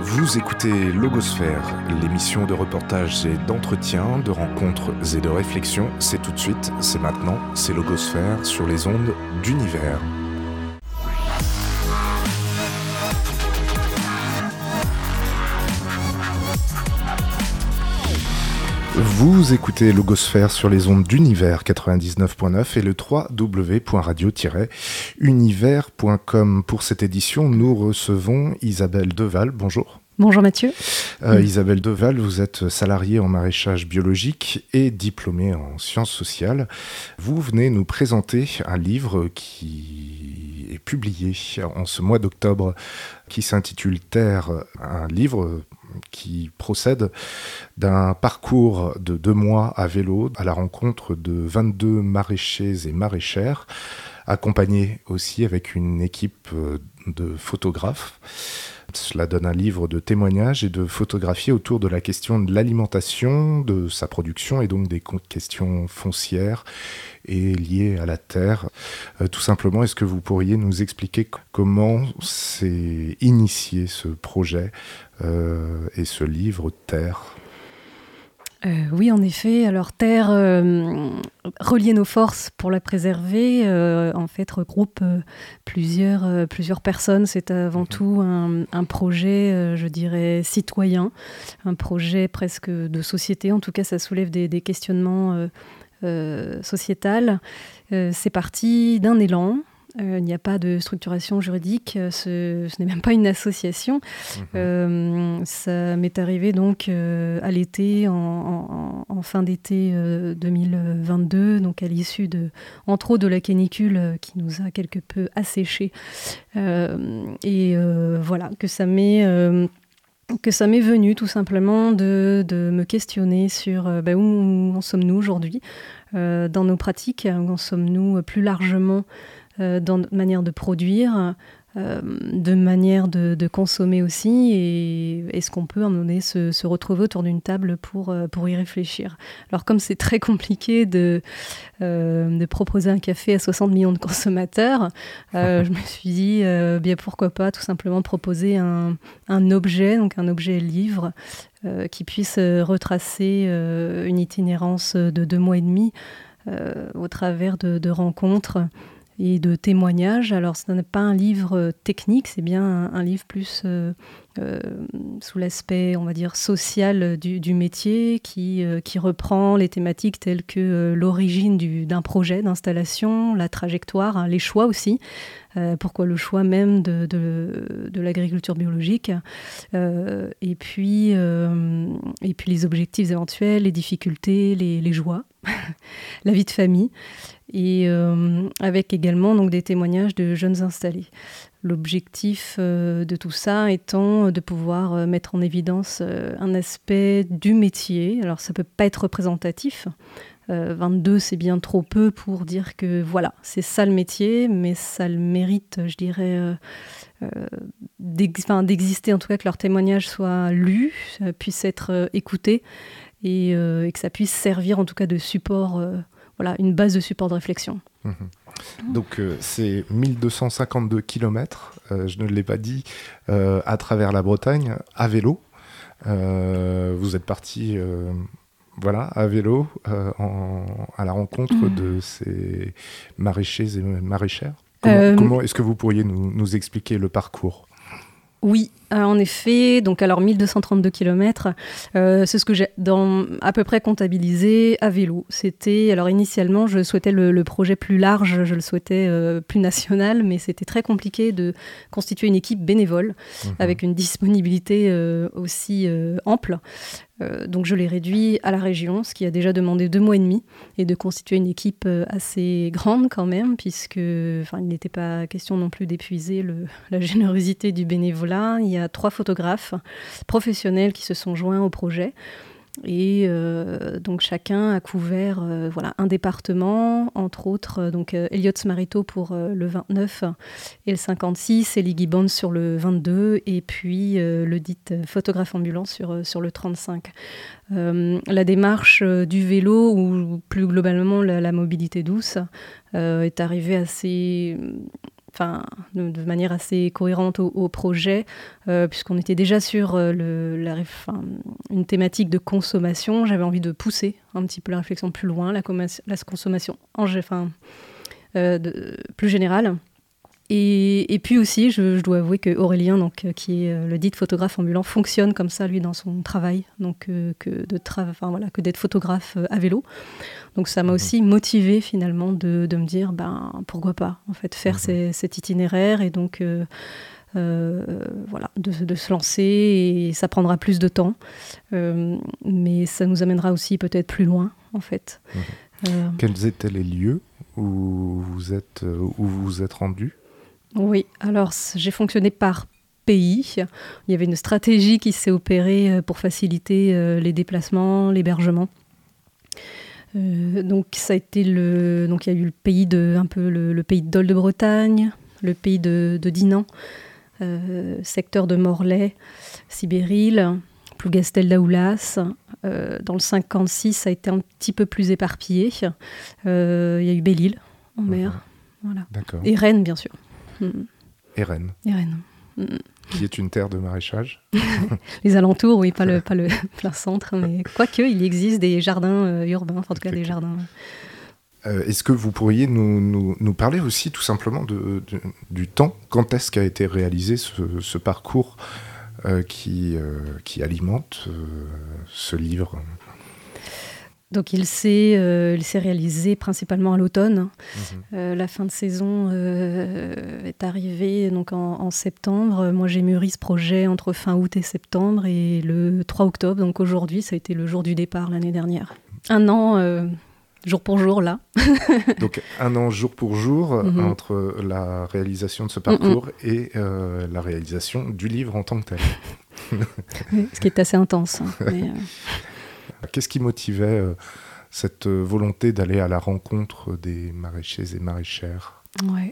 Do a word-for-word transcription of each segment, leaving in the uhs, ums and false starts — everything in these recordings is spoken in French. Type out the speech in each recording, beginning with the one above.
Vous écoutez Logosphère, l'émission de reportages et d'entretien, de rencontres et de réflexions. C'est tout de suite, c'est maintenant, c'est Logosphère sur les ondes d'Univers. Vous écoutez Logosphère sur les ondes d'Univers quatre-vingt-dix-neuf point neuf et le w w w point radio tiret univers point com. Pour cette édition, nous recevons Isabelle Deval. Bonjour. Bonjour Mathieu. Euh, Isabelle Deval, vous êtes salariée en maraîchage biologique et diplômée en sciences sociales. Vous venez nous présenter un livre qui est publié en ce mois d'octobre, qui s'intitule Terre, un livre qui procède d'un parcours de deux mois à vélo à la rencontre de vingt-deux maraîchers et maraîchères, accompagnés aussi avec une équipe de photographes. Cela donne un livre de témoignages et de photographies autour de la question de l'alimentation, de sa production et donc des questions foncières et liées à la terre. Euh, tout simplement, est-ce que vous pourriez nous expliquer comment s'est initié ce projet euh, et ce livre Terre ? Euh, oui, en effet. Alors, Terre, euh, relier nos forces pour la préserver, euh, en fait, regroupe euh, plusieurs, euh, plusieurs personnes. C'est avant tout un, un projet, euh, je dirais, citoyen, un projet presque de société. En tout cas, ça soulève des, des questionnements euh, euh, sociétals. Euh, c'est parti d'un élan. Euh, il n'y a pas de structuration juridique, ce, ce n'est même pas une association. Mmh. Euh, ça m'est arrivé donc euh, à l'été, en, en, en fin d'été euh, deux mille vingt-deux, donc à l'issue de, entre autres de la canicule euh, qui nous a quelque peu asséchés. Euh, et euh, voilà, que ça m'est... Euh, que ça m'est venu tout simplement de, de me questionner sur euh, bah, où, où en sommes-nous aujourd'hui euh, dans nos pratiques, où en sommes-nous plus largement euh, dans notre manière de produire, euh, de manière de, de consommer aussi, et est-ce qu'on peut à un moment donné se, se retrouver autour d'une table pour, pour y réfléchir. Alors comme c'est très compliqué de, euh, de proposer un café à soixante millions de consommateurs, euh, je me suis dit euh, bien pourquoi pas tout simplement proposer un, un objet, donc un objet livre, euh, qui puisse retracer euh, une itinérance de deux mois et demi euh, au travers de, de rencontres et de témoignages. Alors, ce n'est pas un livre technique, c'est bien un, un livre plus euh, euh, sous l'aspect, on va dire, social du, du métier, qui, euh, qui reprend les thématiques telles que euh, l'origine du, d'un projet d'installation, la trajectoire, hein, les choix aussi. Euh, pourquoi le choix même de, de, de l'agriculture biologique, euh, et, puis, euh, et puis les objectifs éventuels, les difficultés, les, les joies, la vie de famille, et euh, avec également donc, des témoignages de jeunes installés. L'objectif euh, de tout ça étant de pouvoir euh, mettre en évidence euh, un aspect du métier. Alors ça ne peut pas être représentatif, Euh, vingt-deux, c'est bien trop peu pour dire que voilà, c'est ça le métier, mais ça le mérite, je dirais, euh, euh, d'ex- enfin, d'exister, en tout cas que leur témoignage soit lu, euh, puisse être euh, écouté et, euh, et que ça puisse servir en tout cas de support, euh, voilà, une base de support de réflexion. Mmh. Donc euh, c'est mille deux cent cinquante-deux kilomètres, euh, je ne l'ai pas dit, euh, à travers la Bretagne, à vélo. Euh, vous êtes parti... Euh Voilà, à vélo, euh, en, à la rencontre mmh. de ces maraîchers et maraîchères. Comment, euh... comment est-ce que vous pourriez nous, nous expliquer le parcours ? Oui, euh, en effet, donc alors mille deux cent trente-deux kilomètres, euh, c'est ce que j'ai dans, à peu près comptabilisé à vélo. C'était, alors initialement, je souhaitais le, le projet plus large, je le souhaitais euh, plus national, mais c'était très compliqué de constituer une équipe bénévole mmh. avec une disponibilité euh, aussi euh, ample. Euh, donc je l'ai réduit à la région, ce qui a déjà demandé deux mois et demi, et de constituer une équipe euh, assez grande quand même, puisque enfin, il n'était pas question non plus d'épuiser le, la générosité du bénévolat. Il y a trois photographes professionnels qui se sont joints au projet. Et euh, donc chacun a couvert euh, voilà, un département, entre autres euh, donc, euh, Elliot Smarito pour euh, le vingt-neuf et le cinquante-six, Elie Gibbons sur le vingt-deux, et puis euh, le dit photographe ambulant sur, euh, sur le trente-cinq. Euh, la démarche euh, du vélo, ou plus globalement la, la mobilité douce, euh, est arrivée assez... enfin, de, de manière assez cohérente au, au projet, euh, puisqu'on était déjà sur euh, le, la, enfin, une thématique de consommation. J'avais envie de pousser un petit peu la réflexion plus loin, la, commas- la consommation en, enfin, euh, de, plus générale. Et, et puis aussi, je, je dois avouer que Aurélien, donc, euh, qui est euh, le dit photographe ambulant, fonctionne comme ça, lui, dans son travail, donc euh, que, de tra- enfin, voilà, que d'être photographe euh, à vélo. Donc ça m'a mmh. aussi motivée, finalement, de, de me dire, ben, pourquoi pas, en fait, faire mmh. ces, cet itinéraire, et donc, euh, euh, voilà, de, de se lancer, et ça prendra plus de temps, euh, mais ça nous amènera aussi peut-être plus loin, en fait. Mmh. Euh... Quels étaient les lieux où vous êtes, où vous vous êtes rendu ? Oui, alors j'ai fonctionné par pays. Il y avait une stratégie qui s'est opérée pour faciliter euh, les déplacements, l'hébergement. Euh, donc ça a été le, donc il y a eu le pays de, un peu le, le pays de Dol de Bretagne, le pays de, de Dinan, euh, secteur de Morlaix, Sibéril, Plougastel d'Aoulas. Euh, dans le cinquante-six, ça a été un petit peu plus éparpillé. Euh, il y a eu Belle-Île en mer, mmh. voilà. D'accord. Et Rennes bien sûr. Mmh. Et Rennes. Et Rennes. Mmh. Qui est une terre de maraîchage. Les alentours, oui, pas le, pas le plein centre, mais quoique, il existe des jardins euh, urbains, enfin, en tout cas des jardins. Euh, est-ce que vous pourriez nous, nous, nous parler aussi tout simplement de, de, du temps ? Quand est-ce qu'a été réalisé ce, ce parcours euh, qui, euh, qui alimente euh, ce livre ? Donc il s'est, euh, il s'est réalisé principalement à l'automne. Mmh. Euh, la fin de saison euh, est arrivée donc en, en septembre. Moi j'ai mûri ce projet entre fin août et septembre, et le trois octobre, donc aujourd'hui, ça a été le jour du départ l'année dernière. Un an, euh, jour pour jour, là. Donc un an jour pour jour mmh. entre la réalisation de ce parcours mmh. et euh, la réalisation du livre en tant que tel. Oui, ce qui est assez intense. Hein, mais, euh... Qu'est-ce qui motivait euh, cette euh, volonté d'aller à la rencontre des maraîchers et maraîchères ? Ouais.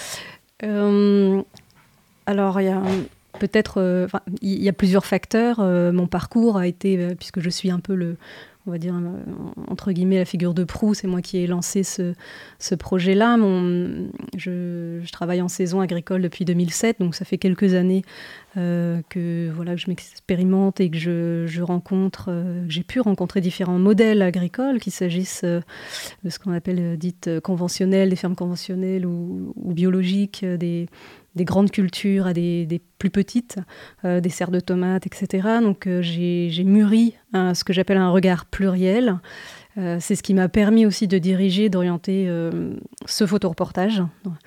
Euh, alors, il y a peut-être... Euh, il y a plusieurs facteurs. Euh, mon parcours a été, euh, puisque je suis un peu le... on va dire, euh, entre guillemets, la figure de proue, c'est moi qui ai lancé ce, ce projet-là. Mon, je, je travaille en saison agricole depuis deux mille sept, donc ça fait quelques années euh, que, voilà, que je m'expérimente et que je, je rencontre, euh, j'ai pu rencontrer différents modèles agricoles, qu'il s'agisse euh, de ce qu'on appelle euh, dites euh, conventionnelles, des fermes conventionnelles ou, ou biologiques, euh, des... des grandes cultures à des, des plus petites, euh, des serres de tomates, et cetera. Donc euh, j'ai, j'ai mûri un, ce que j'appelle un regard pluriel. Euh, c'est ce qui m'a permis aussi de diriger, d'orienter euh, ce photoreportage.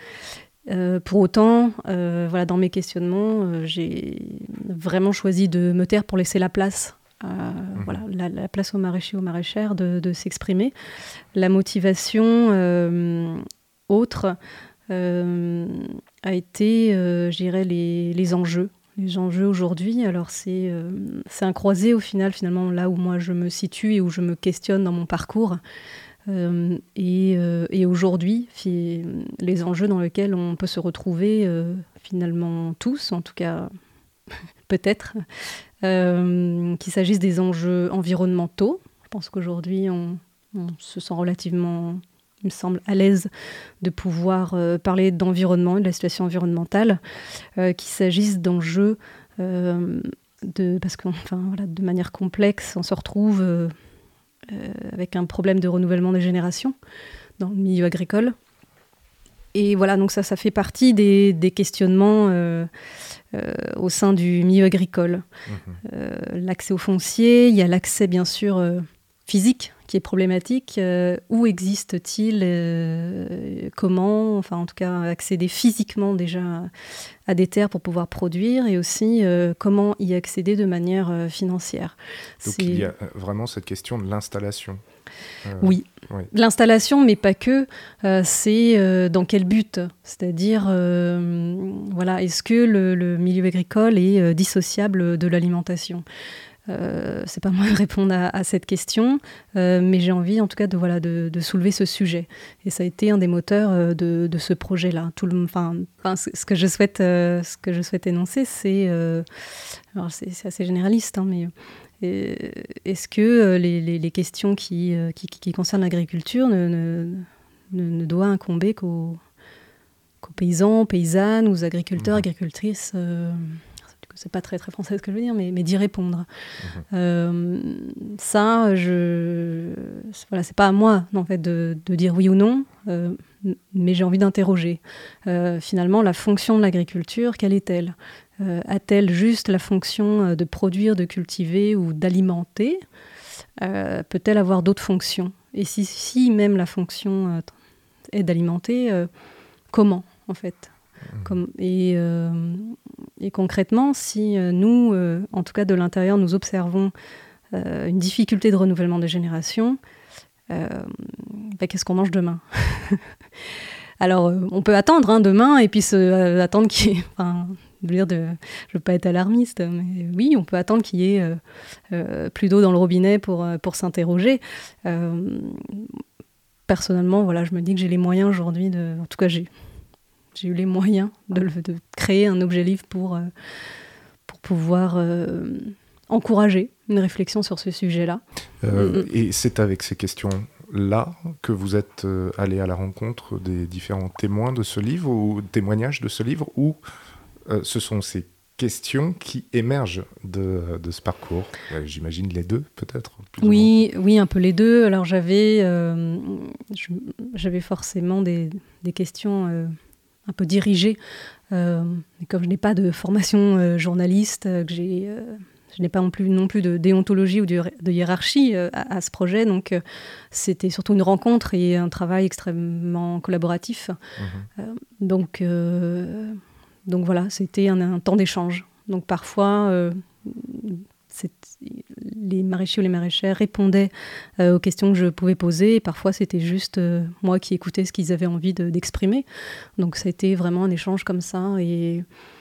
Euh, pour autant, euh, voilà, dans mes questionnements, euh, j'ai vraiment choisi de me taire pour laisser la place. Euh, mmh. voilà, la, la place aux maraîchers, aux maraîchères de, de s'exprimer. La motivation euh, autre... Euh, a été, euh, je dirais, les, les enjeux. Les enjeux aujourd'hui, alors c'est, euh, c'est un croisé au final, finalement, là où moi je me situe et où je me questionne dans mon parcours. Euh, et, euh, et aujourd'hui, fi- les enjeux dans lesquels on peut se retrouver, euh, finalement tous, en tout cas, peut-être, euh, qu'il s'agisse des enjeux environnementaux. Je pense qu'aujourd'hui, on, on se sent relativement... il me semble, à l'aise de pouvoir euh, parler d'environnement, de la situation environnementale, euh, qu'il s'agisse d'enjeux, euh, de, parce que enfin, voilà, de manière complexe, on se retrouve euh, euh, avec un problème de renouvellement des générations dans le milieu agricole. Et voilà, donc ça, ça fait partie des, des questionnements euh, euh, au sein du milieu agricole. Mmh. Euh, l'accès au foncier, il y a l'accès, bien sûr, euh, physique, qui est problématique. Euh, où existe-t-il euh, Comment, enfin en tout cas, accéder physiquement déjà à, à des terres pour pouvoir produire, et aussi euh, comment y accéder de manière euh, financière. Donc c'est... il y a vraiment cette question de l'installation. Euh, oui. oui, l'installation, mais pas que. Euh, c'est euh, dans quel but ? C'est-à-dire, euh, voilà, est-ce que le, le milieu agricole est euh, dissociable de l'alimentation ? Euh, c'est pas moi de répondre à, à cette question, euh, mais j'ai envie en tout cas de, voilà, de, de soulever ce sujet. Et ça a été un des moteurs euh, de, de ce projet-là. Tout le, enfin, ce, que je souhaite, euh, ce que je souhaite énoncer, c'est... Euh, alors c'est, c'est assez généraliste, hein, mais... Et, est-ce que euh, les, les, les questions qui, euh, qui, qui concernent l'agriculture ne, ne, ne, ne doivent incomber qu'aux, qu'aux paysans, paysannes, aux agriculteurs, mmh. agricultrices. Euh, c'est pas très très français ce que je veux dire, mais, mais d'y répondre. Mmh. Euh, ça, je, voilà, c'est pas à moi en fait de, de dire oui ou non, euh, mais j'ai envie d'interroger. Euh, finalement, la fonction de l'agriculture, quelle est-elle ? euh, A-t-elle juste la fonction de produire, de cultiver ou d'alimenter ? euh, Peut-elle avoir d'autres fonctions ? Et si, si même la fonction euh, est d'alimenter, euh, comment en fait ? Comme, et, euh, et concrètement, si euh, nous, euh, en tout cas de l'intérieur, nous observons euh, une difficulté de renouvellement des générations, euh, bah, qu'est-ce qu'on mange demain ? Alors, euh, on peut attendre hein, demain et puis se, euh, attendre qu'il y ait... Enfin, de dire de, je ne veux pas être alarmiste, mais oui, on peut attendre qu'il y ait euh, euh, plus d'eau dans le robinet pour, pour s'interroger. Euh, personnellement, voilà, je me dis que j'ai les moyens aujourd'hui de... En tout cas, j'ai... J'ai eu les moyens de, de créer un objet livre pour, euh, pour pouvoir euh, encourager une réflexion sur ce sujet-là. Euh, mmh. Et c'est avec ces questions-là que vous êtes euh, allé à la rencontre des différents témoins de ce livre, ou témoignages de ce livre, ou euh, ce sont ces questions qui émergent de, de ce parcours. euh, J'imagine les deux, peut-être plus oui, oui, un peu les deux. Alors j'avais, euh, je, j'avais forcément des, des questions... Euh, un peu dirigée. Euh, comme je n'ai pas de formation euh, journaliste, euh, que j'ai, euh, je n'ai pas non plus, non plus de déontologie ou de, de hiérarchie euh, à, à ce projet, donc euh, c'était surtout une rencontre et un travail extrêmement collaboratif. Mmh. Euh, donc, euh, donc voilà, c'était un, un temps d'échange. Donc parfois, euh, c'est, les maraîchers ou les maraîchères répondaient euh, aux questions que je pouvais poser, et parfois c'était juste euh, moi qui écoutais ce qu'ils avaient envie de, d'exprimer. Donc c'était vraiment un échange comme ça, et,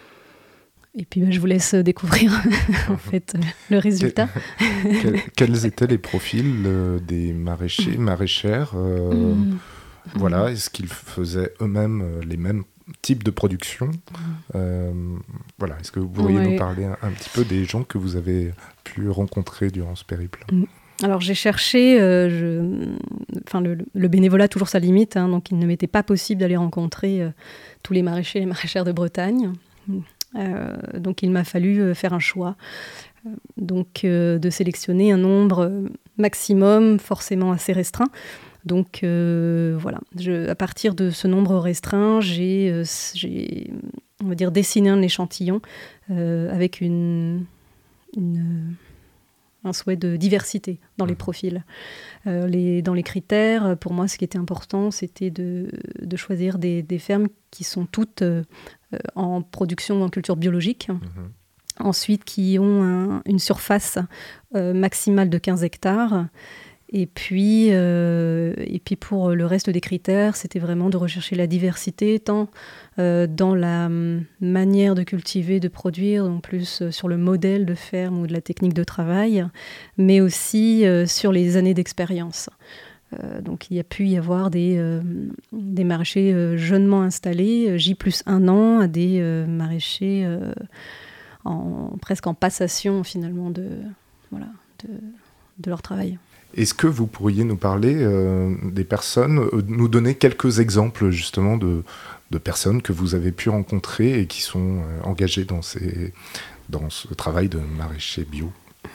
et puis ben, je vous laisse découvrir en fait le résultat. Quels, quels étaient les profils euh, des maraîchers, maraîchères euh, mmh. Voilà, est-ce qu'ils faisaient eux-mêmes euh, les mêmes type de production. Euh, voilà, est-ce que vous pourriez ouais. nous parler un, un petit peu des gens que vous avez pu rencontrer durant ce périple ? Alors j'ai cherché, euh, je... enfin le, le bénévolat a toujours sa limite, hein, donc il ne m'était pas possible d'aller rencontrer euh, tous les maraîchers et les maraîchères de Bretagne. Euh, donc il m'a fallu euh, faire un choix, euh, donc euh, de sélectionner un nombre maximum, forcément assez restreint. Donc euh, voilà, je, à partir de ce nombre restreint, j'ai, euh, j'ai on va dire, dessiné un échantillon euh, avec une, une, un souhait de diversité dans les profils. Euh, les, dans les critères, pour moi, ce qui était important, c'était de, de choisir des, des fermes qui sont toutes euh, en production en culture biologique. Mmh. Ensuite, qui ont un, une surface euh, maximale de quinze hectares. Et puis, euh, et puis pour le reste des critères, c'était vraiment de rechercher la diversité, tant euh, dans la manière de cultiver, de produire, donc plus euh, sur le modèle de ferme ou de la technique de travail, mais aussi euh, sur les années d'expérience. Euh, donc il y a pu y avoir des, euh, des maraîchers euh, jeunement installés, J plus un an, à des euh, maraîchers euh, en, presque en passation finalement de, voilà, de, de leur travail. Est-ce que vous pourriez nous parler euh, des personnes, euh, nous donner quelques exemples justement de, de personnes que vous avez pu rencontrer et qui sont euh, engagées dans, ces, dans ce travail de maraîcher bio ?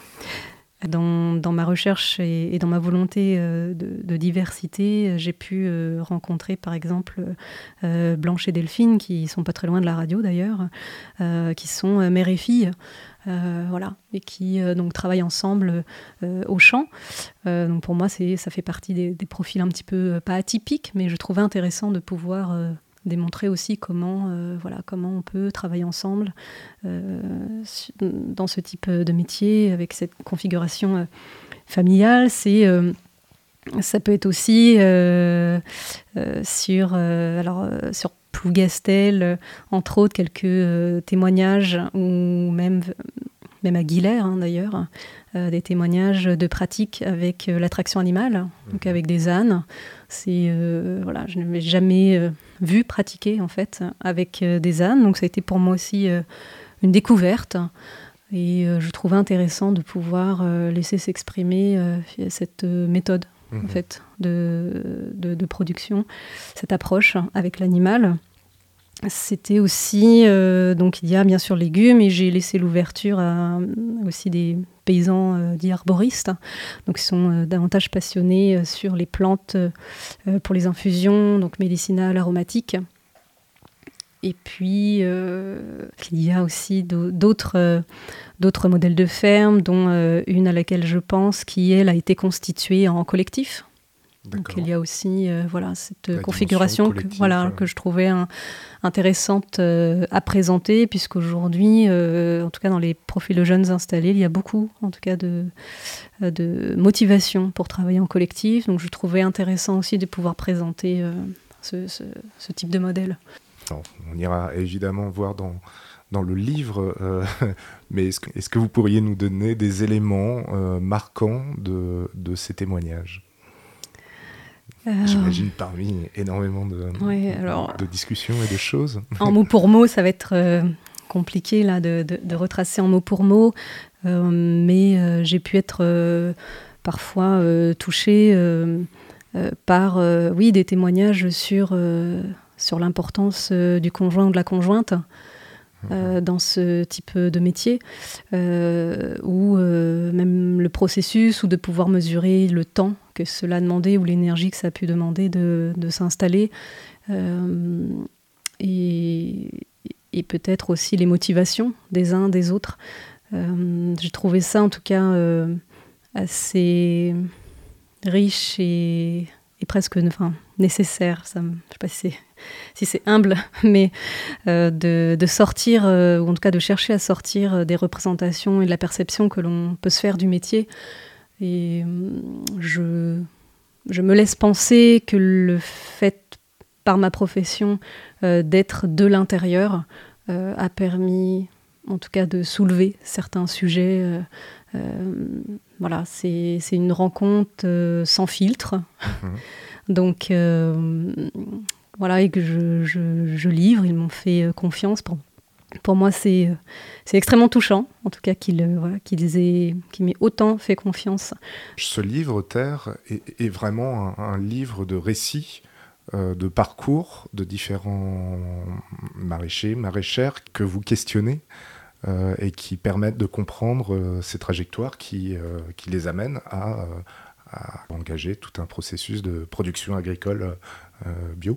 Dans, dans ma recherche et, et dans ma volonté euh, de, de diversité, j'ai pu euh, rencontrer par exemple euh, Blanche et Delphine, qui sont pas très loin de la radio d'ailleurs, euh, qui sont euh, mère et fille. Euh, voilà, et qui euh, donc travaillent ensemble euh, au champ. Euh, donc pour moi, c'est, ça fait partie des, des profils un petit peu, euh, pas atypiques, mais je trouvais intéressant de pouvoir euh, démontrer aussi comment, euh, voilà, comment on peut travailler ensemble euh, dans ce type de métier, avec cette configuration euh, familiale. C'est, euh, ça peut être aussi euh, euh, sur, euh, alors, euh, sur Plougastel, euh, entre autres, quelques euh, témoignages, ou même, même à Guilher, hein, d'ailleurs, euh, des témoignages de pratiques avec euh, l'attraction animale, donc avec des ânes. C'est, euh, voilà, je ne l'ai jamais euh, vu pratiquer, en fait, avec euh, des ânes. Donc ça a été pour moi aussi euh, une découverte. Et euh, je trouvais intéressant de pouvoir euh, laisser s'exprimer euh, cette euh, méthode. Mmh. En fait, de, de, de production, cette approche avec l'animal. c'était aussi, euh, donc il y a bien sûr légumes, et j'ai laissé l'ouverture à, à aussi des paysans euh, dits arboristes, donc qui sont euh, davantage passionnés euh, sur les plantes euh, pour les infusions, donc médicinales, aromatiques. Et puis, euh, il y a aussi d'autres, euh, d'autres modèles de ferme, dont euh, une à laquelle je pense, qui, elle, a été constituée en collectif. Donc, il y a aussi euh, voilà, cette La configuration que, voilà, ouais. que je trouvais un, intéressante euh, à présenter, puisqu'aujourd'hui, euh, en tout cas dans les profils de jeunes installés, il y a beaucoup, en tout cas, de, de motivation pour travailler en collectif. Donc, je trouvais intéressant aussi de pouvoir présenter euh, ce, ce, ce type de modèle. Alors, on ira évidemment voir dans, dans le livre, euh, mais est-ce que, est-ce que vous pourriez nous donner des éléments euh, marquants de, de ces témoignages ? euh... J'imagine parmi énormément de, ouais, alors, de discussions et de choses. En mot pour mot, ça va être euh, compliqué là, de, de, de retracer en mot pour mot, euh, mais euh, j'ai pu être euh, parfois euh, touchée euh, euh, par euh, oui, des témoignages sur... Euh, sur l'importance euh, du conjoint ou de la conjointe euh, dans ce type de métier, euh, ou euh, même le processus, ou de pouvoir mesurer le temps que cela a demandé, ou l'énergie que ça a pu demander de, de s'installer, euh, et, et peut-être aussi les motivations des uns, des autres. Euh, j'ai trouvé ça en tout cas euh, assez riche et, et presque enfin, nécessaire. Ça, je ne sais pas si c'est si c'est humble, mais euh, de, de sortir, euh, ou en tout cas de chercher à sortir des représentations et de la perception que l'on peut se faire du métier. Et je, je me laisse penser que le fait, par ma profession, euh, d'être de l'intérieur euh, a permis, en tout cas, de soulever certains sujets. Euh, euh, voilà, c'est, c'est une rencontre euh, sans filtre. Mmh. Donc... Euh, Voilà, et que je, je, je livre, ils m'ont fait confiance. Pour, pour moi, c'est, c'est extrêmement touchant, en tout cas, qu'ils, voilà, qu'ils aient, qu'ils m'aient autant fait confiance. Ce livre, Terre, est, est vraiment un, un livre de récits, euh, de parcours de différents maraîchers, maraîchères que vous questionnez euh, et qui permettent de comprendre euh, ces trajectoires qui, euh, qui les amènent à, euh, à engager tout un processus de production agricole euh, bio.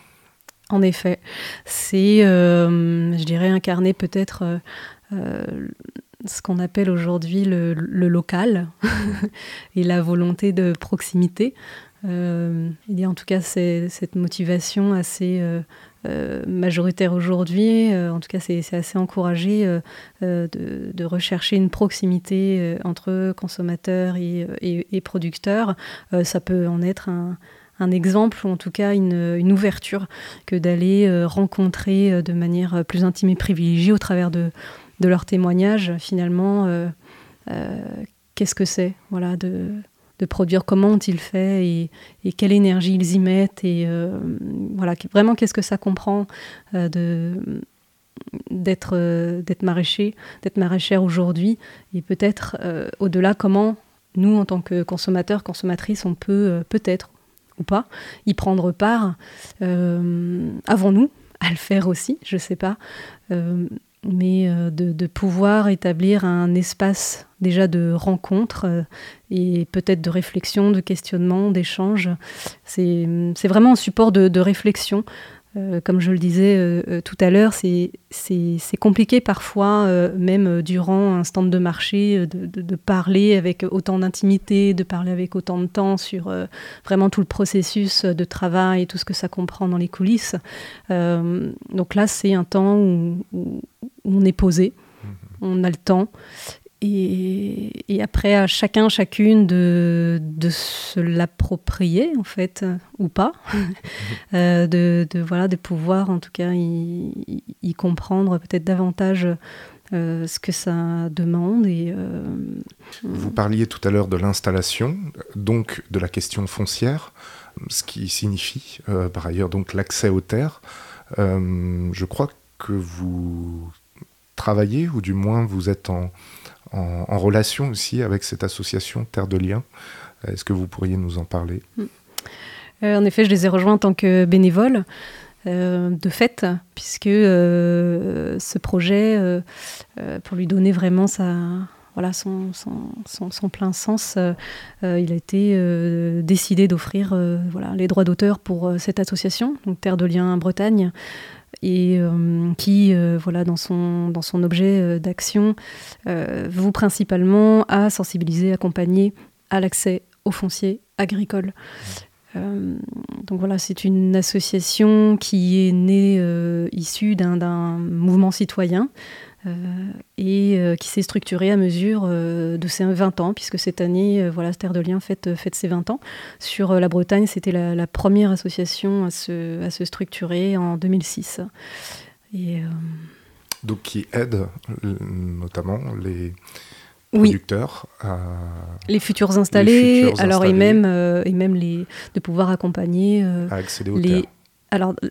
En effet, c'est, euh, je dirais, incarner peut-être euh, euh, ce qu'on appelle aujourd'hui le, le local et la volonté de proximité. Euh, il y a en tout cas c'est, cette motivation assez euh, euh, majoritaire aujourd'hui. Euh, en tout cas, c'est, c'est assez encouragé euh, euh, de, de rechercher une proximité euh, entre consommateurs et, et, et producteurs. Euh, ça peut en être un un exemple, ou en tout cas une, une ouverture, que d'aller euh, rencontrer euh, de manière plus intime et privilégiée au travers de, de leurs témoignages, finalement, euh, euh, qu'est-ce que c'est, voilà, de, de produire, comment ont-ils fait, et, et quelle énergie ils y mettent, et euh, voilà, vraiment qu'est-ce que ça comprend euh, de, d'être, euh, d'être maraîcher, d'être maraîchère aujourd'hui, et peut-être euh, au-delà, comment nous, en tant que consommateurs, consommatrices, on peut euh, peut-être ou pas, y prendre part. Euh, avons-nous à le faire aussi, je ne sais pas, euh, mais euh, de, de pouvoir établir un espace déjà de rencontre euh, et peut-être de réflexion, de questionnement, d'échange. C'est, c'est vraiment un support de, de réflexion. Euh, comme je le disais euh, tout à l'heure, c'est, c'est, c'est compliqué parfois, euh, même durant un stand de marché, de, de, de parler avec autant d'intimité, de parler avec autant de temps sur euh, vraiment tout le processus de travail et tout ce que ça comprend dans les coulisses. Euh, donc là, c'est un temps où, où on est posé, on a le temps. Et, et après, à chacun, chacune de, de se l'approprier, en fait, ou pas, euh, de, de, voilà, de pouvoir, en tout cas, y, y comprendre peut-être davantage euh, ce que ça demande. Et, euh, Vous parliez tout à l'heure de l'installation, donc de la question foncière, ce qui signifie, euh, par ailleurs, donc l'accès aux terres. Euh, je crois que vous travaillez, ou du moins vous êtes en... En, en relation aussi avec cette association Terre de Liens. Est-ce que vous pourriez nous en parler ? euh, En effet, je les ai rejoints en tant que bénévole. euh, de fait, puisque euh, ce projet, euh, euh, pour lui donner vraiment sa, voilà, son, son, son, son plein sens, euh, euh, il a été euh, décidé d'offrir euh, voilà, les droits d'auteur pour euh, cette association, donc Terre de Liens Bretagne, et euh, qui, euh, voilà, dans son, dans son objet euh, d'action, euh, voue principalement à sensibiliser, accompagner à l'accès au foncier agricole. Euh, donc voilà, c'est une association qui est née euh, issue d'un, d'un mouvement citoyen euh, et euh, qui s'est structurée à mesure euh, de ses vingt ans, puisque cette année, euh, voilà, Terre de Liens fête, fête ses vingt ans. Sur euh, la Bretagne, c'était la, la première association à se, à se structurer en deux mille six. Et, euh... Donc qui aide notamment les... producteurs, oui. à... les futurs installés, les futurs alors installés. Et même euh, et même les de pouvoir accompagner euh, à accéder aux les terres. Alors euh,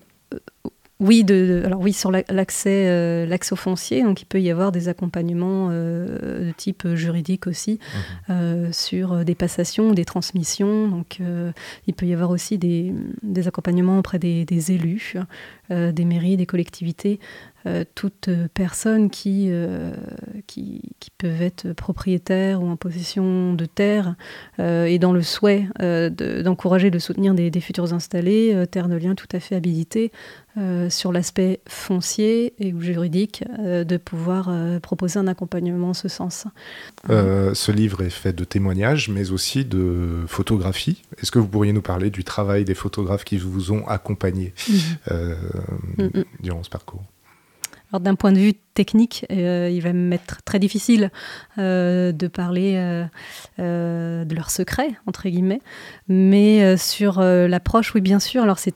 oui de, de alors oui sur l'accès euh, l'accès au foncier, donc il peut y avoir des accompagnements euh, de type juridique aussi mmh. euh, sur des passations, des transmissions, donc euh, il peut y avoir aussi des, des accompagnements auprès des, des élus, euh, des mairies, des collectivités. Euh, toute personne qui, euh, qui, qui peuvent être propriétaires ou en possession de terres euh, et dans le souhait euh, de, d'encourager, de soutenir des, des futurs installés, euh, Terre de Liens tout à fait habilité euh, sur l'aspect foncier et ou juridique euh, de pouvoir euh, proposer un accompagnement en ce sens. Euh, ce livre est fait de témoignages mais aussi de photographies. Est-ce que vous pourriez nous parler du travail des photographes qui vous ont accompagné mmh. euh, mmh. durant ce parcours ? Alors d'un point de vue technique, euh, il va m'être très difficile euh, de parler euh, euh, de leurs secrets, entre guillemets. Mais euh, sur euh, l'approche, oui, bien sûr. Alors c'est,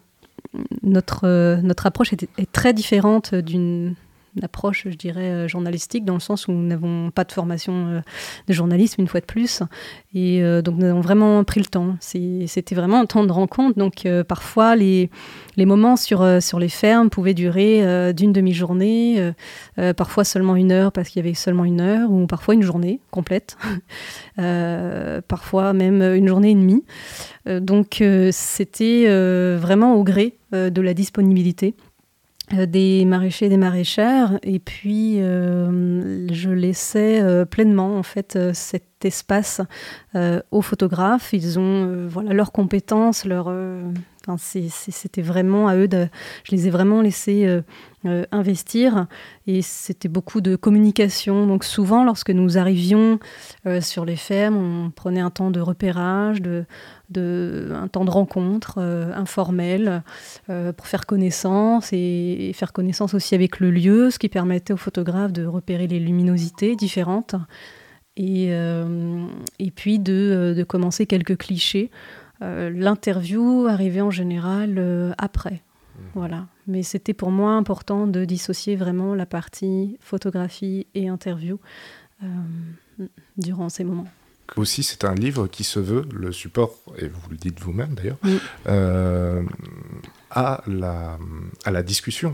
notre, euh, notre approche est, est très différente d'une approche, je dirais, euh, journalistique, dans le sens où nous n'avons pas de formation euh, de journalisme, une fois de plus. Et euh, donc nous avons vraiment pris le temps. C'est, c'était vraiment un temps de rencontre. Donc euh, parfois, les, les moments sur, euh, sur les fermes pouvaient durer euh, d'une demi-journée, euh, euh, parfois seulement une heure parce qu'il y avait seulement une heure, ou parfois une journée complète, euh, parfois même une journée et demie. Euh, donc euh, c'était euh, vraiment au gré euh, de la disponibilité des maraîchers et des maraîchères, et puis euh, je laissais euh, pleinement en fait euh, cet espace euh, aux photographes. Ils ont euh, voilà leurs compétences, leur, euh, enfin, c'est, c'est, c'était vraiment à eux de, je les ai vraiment laissés euh, euh, investir, et c'était beaucoup de communication. Donc souvent, lorsque nous arrivions euh, sur les fermes, on prenait un temps de repérage, de De, un temps de rencontre euh, informel euh, pour faire connaissance et, et faire connaissance aussi avec le lieu, ce qui permettait aux photographes de repérer les luminosités différentes et, euh, et puis de, de commencer quelques clichés. Euh, l'interview arrivait en général euh, après. Mmh. Voilà. Mais c'était pour moi important de dissocier vraiment la partie photographie et interview euh, durant ces moments. Aussi, c'est un livre qui se veut, le support, et vous le dites vous-même d'ailleurs, oui. euh, à, la, à la discussion.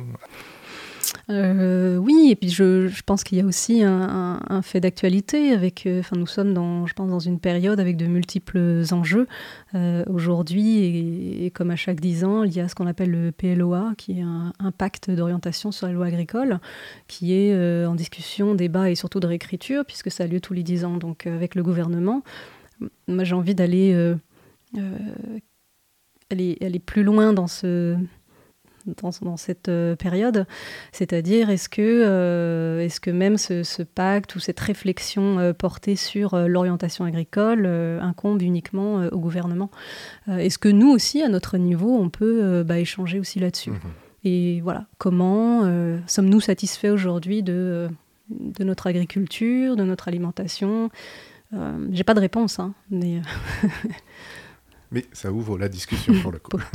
Euh, oui, et puis je, je pense qu'il y a aussi un, un, un fait d'actualité. Avec, euh, enfin, nous sommes dans, je pense, dans une période avec de multiples enjeux. Euh, aujourd'hui, et, et comme à chaque dix ans, il y a ce qu'on appelle le P L O A, qui est un, un pacte d'orientation sur la loi agricole, qui est euh, en discussion, débat et surtout de réécriture, puisque ça a lieu tous les dix ans, donc euh, avec le gouvernement. Moi, j'ai envie d'aller euh, euh, aller, aller plus loin dans ce... Dans, dans cette euh, période, c'est-à-dire est-ce que, euh, est-ce que même ce, ce pacte ou cette réflexion euh, portée sur euh, l'orientation agricole euh, incombe uniquement euh, au gouvernement ? euh, Est-ce que nous aussi, à notre niveau, on peut euh, bah, échanger aussi là-dessus ? Mmh. Et voilà, comment euh, sommes-nous satisfaits aujourd'hui de, de notre agriculture, de notre alimentation ? euh, J'ai pas de réponse, hein, mais... mais ça ouvre la discussion pour le coup.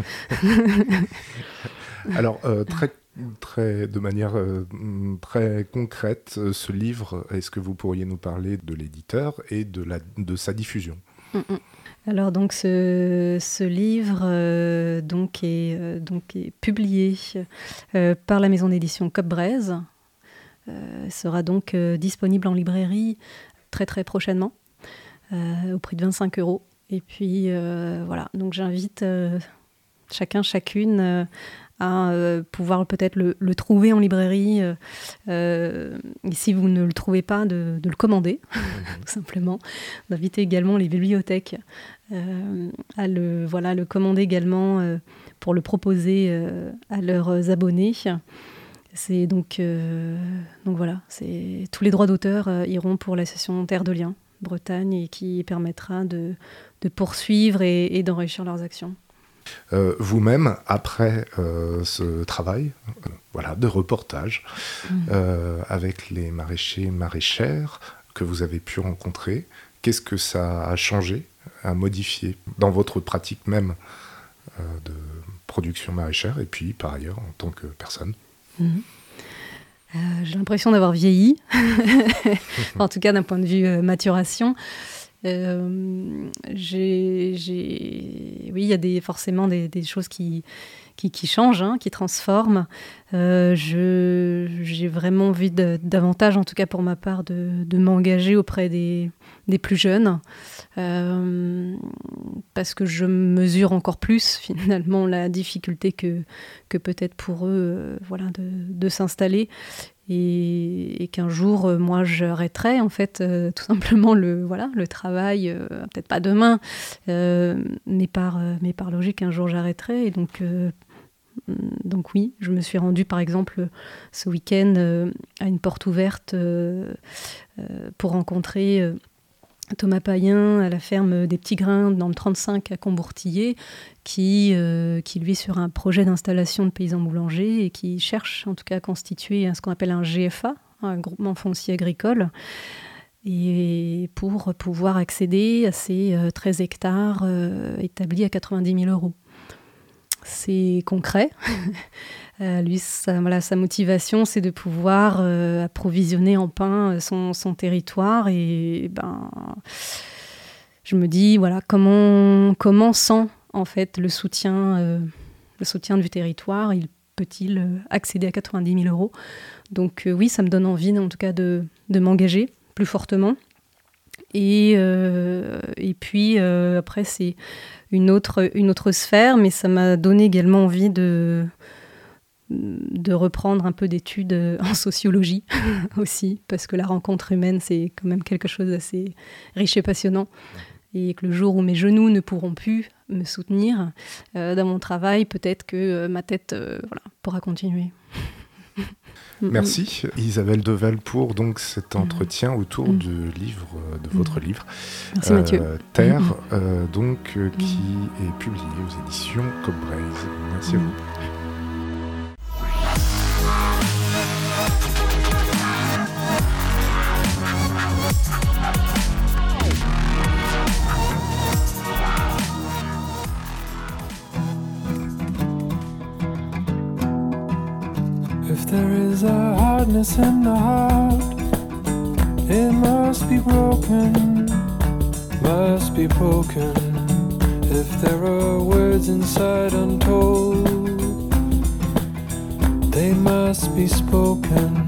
Alors, euh, très, très, de manière euh, très concrète, euh, ce livre, est-ce que vous pourriez nous parler de l'éditeur et de, la, de sa diffusion ? Mm-mm. Alors, donc, ce, ce livre euh, donc est, euh, donc est publié euh, par la maison d'édition Cobb-Braise. Euh, sera donc euh, disponible en librairie très, très prochainement, euh, au prix de vingt-cinq euros. Et puis, euh, voilà, donc j'invite euh, chacun, chacune... Euh, à euh, pouvoir peut-être le, le trouver en librairie. Euh, et si vous ne le trouvez pas, de, de le commander, mmh. tout simplement. D'inviter également les bibliothèques euh, à le, voilà, le commander également euh, pour le proposer euh, à leurs abonnés. C'est donc, euh, donc voilà, c'est, tous les droits d'auteur euh, iront pour l'association Terre de Liens Bretagne et qui permettra de, de poursuivre et, et d'enrichir leurs actions. Euh, vous-même, après euh, ce travail euh, voilà, de reportage mmh. euh, avec les maraîchers maraîchères que vous avez pu rencontrer, qu'est-ce que ça a changé, a modifié dans votre pratique même euh, de production maraîchère et puis par ailleurs en tant que personne? Mmh. Euh, j'ai l'impression d'avoir vieilli, en tout cas d'un point de vue euh, maturation. Euh, j'ai, j'ai... Oui, il y a des, forcément des, des choses qui, qui, qui changent, hein, qui transforment. Euh, je, j'ai vraiment envie de, davantage, en tout cas pour ma part, de, de m'engager auprès des, des plus jeunes. Euh, parce que je mesure encore plus finalement la difficulté que, que peut-être pour eux euh, voilà, de, de s'installer et, et qu'un jour euh, moi j'arrêterai en fait euh, tout simplement le, voilà, le travail, euh, peut-être pas demain euh, mais, par, euh, mais par logique un jour j'arrêterai et donc, euh, donc oui, je me suis rendue par exemple ce week-end euh, à une porte ouverte euh, euh, pour rencontrer euh, Thomas Payen à la ferme des Petits Grains dans le trente-cinq à Combourtillé qui, euh, qui lui est sur un projet d'installation de paysans boulangers et qui cherche en tout cas à constituer ce qu'on appelle un G F A, un groupement foncier agricole, et pour pouvoir accéder à ces euh, treize hectares euh, établis à quatre-vingt-dix mille euros. C'est concret. Euh, lui, sa, voilà, sa motivation, c'est de pouvoir euh, approvisionner en pain son, son territoire. Et ben, je me dis, voilà, comment, comment sans en fait, le soutien, euh, le soutien du territoire, il peut-il accéder à quatre-vingt-dix mille euros? Donc euh, oui, ça me donne envie, en tout cas, de, de m'engager plus fortement. Et, euh, et puis, euh, après, c'est une autre, une autre sphère, mais ça m'a donné également envie de... de reprendre un peu d'études en sociologie aussi, parce que la rencontre humaine, c'est quand même quelque chose d'assez riche et passionnant. Et que le jour où mes genoux ne pourront plus me soutenir euh, dans mon travail, peut-être que euh, ma tête euh, voilà, pourra continuer. Merci Isabelle Deval pour donc cet entretien autour mmh. du livre, de votre mmh. livre. Merci euh, Mathieu. Terre, mmh. euh, donc, euh, qui mmh. est publié aux éditions Cobbraise. Merci mmh. à vous. If there is a hardness in the heart, it must be broken, must be broken. If there are words inside untold, they must be spoken.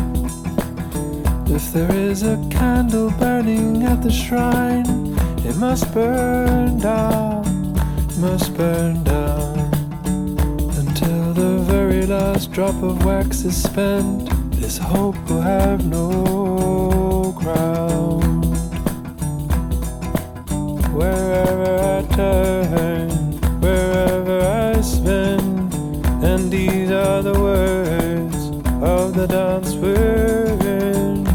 If there is a candle burning at the shrine, it must burn down, must burn down. Until the very last drop of wax is spent, this hope will have no ground. Wherever I turn, wherever I spin, and these are the words of the dance we're in.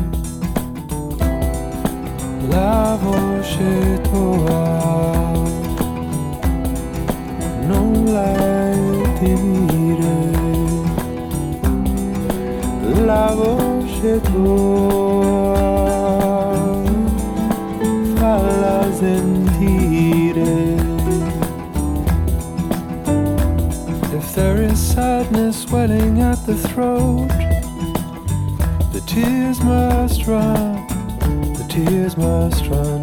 Lavo chez toi, non l'ai dire. Lavo chez toi, falla sentire. If there is sadness welling at the throat, the tears must run, the tears must run.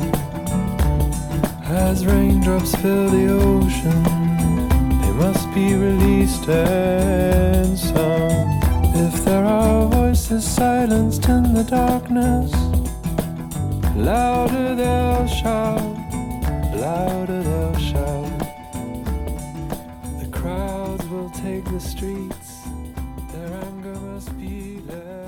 As raindrops fill the ocean, they must be released and sung. If there are voices silenced in the darkness, louder they'll shout, louder they'll shout. The crowds will take the streets, their anger must be left.